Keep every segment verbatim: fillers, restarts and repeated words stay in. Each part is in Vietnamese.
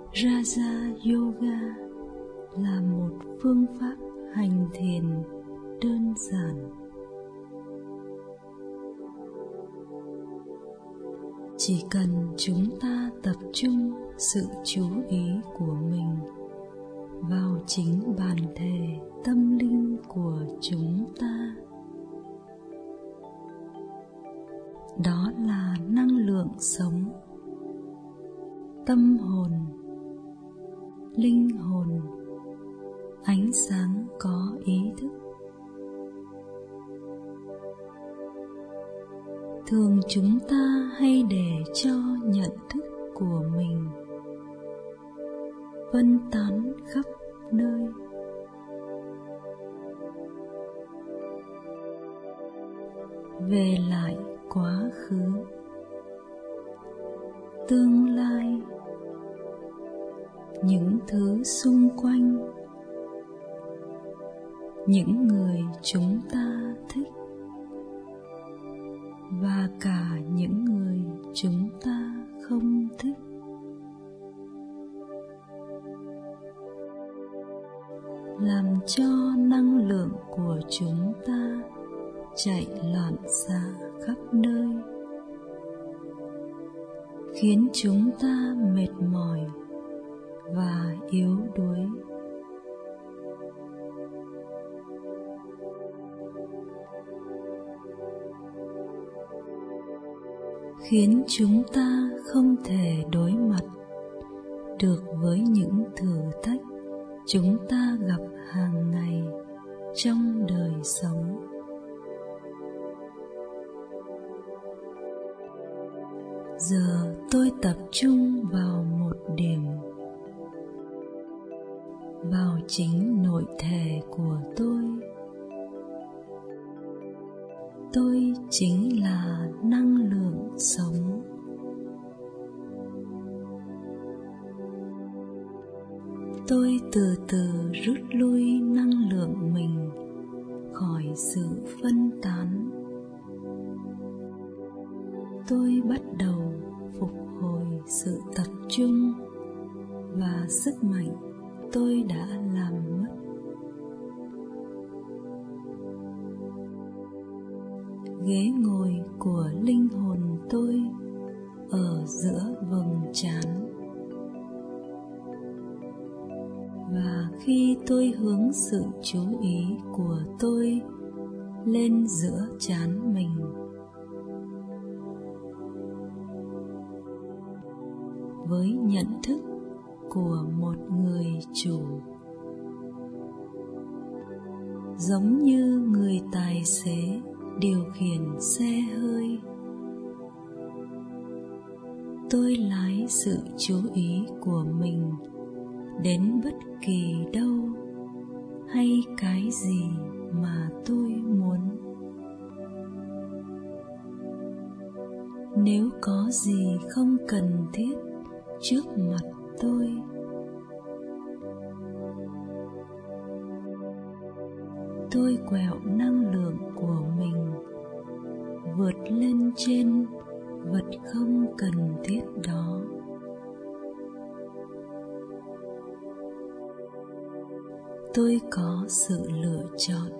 Raja Yoga là một phương pháp hành thiền đơn giản. Chỉ cần chúng ta tập trung sự chú ý của mình vào chính bản thể tâm linh của chúng ta. Đó là năng lượng sống, tâm hồn, linh hồn, ánh sáng có ý thức. Thường chúng ta hay để cho nhận thức của mình phân tán khắp nơi. Về lại quá khứ, tương lai, những thứ xung quanh, những người chúng ta thích và cả những người chúng ta không thích. Làm cho năng lượng của chúng ta chạy loạn xạ khắp nơi, khiến chúng ta mệt mỏi và yếu đuối. Khiến chúng ta không thể đối mặt được với những thử thách chúng ta gặp hàng ngày trong đời sống. Giờ tôi tập trung vào một điểm, vào chính nội thể của tôi. Tôi chính là năng lượng sống. Tôi từ từ rút lui năng lượng mình khỏi sự phân tán. Tôi bắt đầu phục hồi sự tập trung và sức mạnh tôi đã làm mất. Ghế ngồi của linh hồn tôi ở giữa vầng trán, và khi tôi hướng sự chú ý của tôi lên giữa trán mình, với nhận thức của một người chủ, giống như người tài xế điều khiển xe hơi, tôi lái sự chú ý của mình đến bất kỳ đâu hay cái gì mà tôi muốn. Nếu có gì không cần thiết trước mặt tôi, tôi quẹo năng lượng của mình vượt lên trên vật không cần thiết đó. Tôi có sự lựa chọn.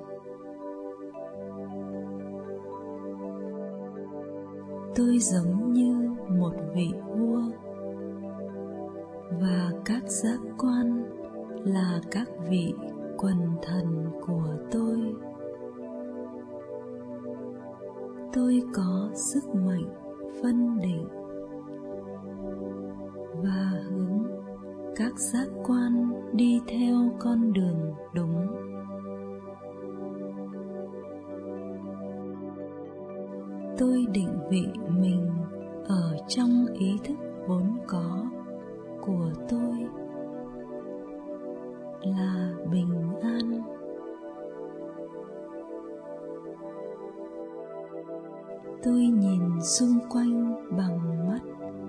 Tôi giống như một vị vua, và các giác quan là các vị quần thần của tôi. Tôi có sức mạnh phân định và hướng các giác quan đi theo con đường đúng. Tôi định vị mình ở trong ý thức vốn có của tôi là bình an. Tôi nhìn xung quanh bằng mắt.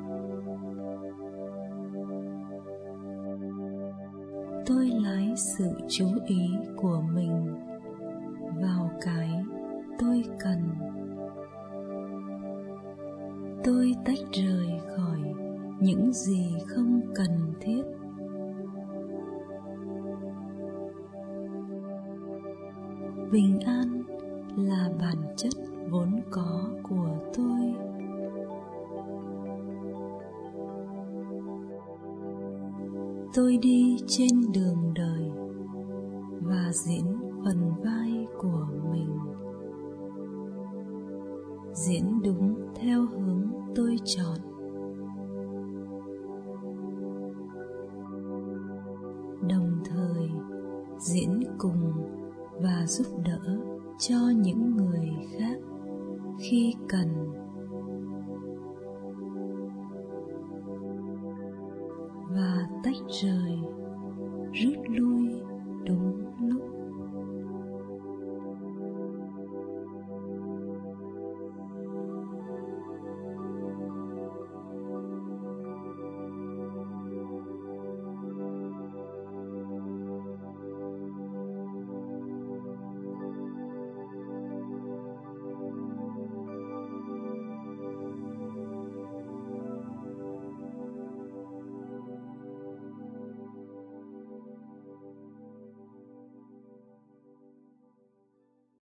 Tôi lái sự chú ý của mình vào cái tôi cần. Tôi tách rời khỏi những gì không cần thiết. Bình an là bản chất vốn có của tôi. Tôi đi trên đường đời và diễn phần vai của mình, diễn đúng theo hướng tôi chọn. Đồng thời diễn cùng và giúp đỡ cho những người khác khi cần. Và tách rời, rút lui